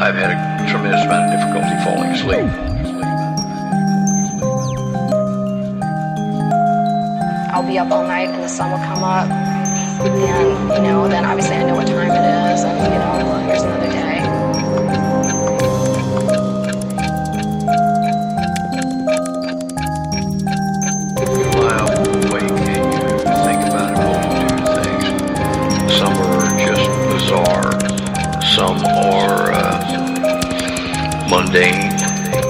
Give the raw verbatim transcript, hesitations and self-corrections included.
I've had a tremendous amount of difficulty falling asleep. I'll be up all night and the sun will come up, and, you know, then obviously I know what time it is, and, you know, well, here's another day. Well, wait, you think about a multitude of things. Some are just bizarre. Some are uh, mundane.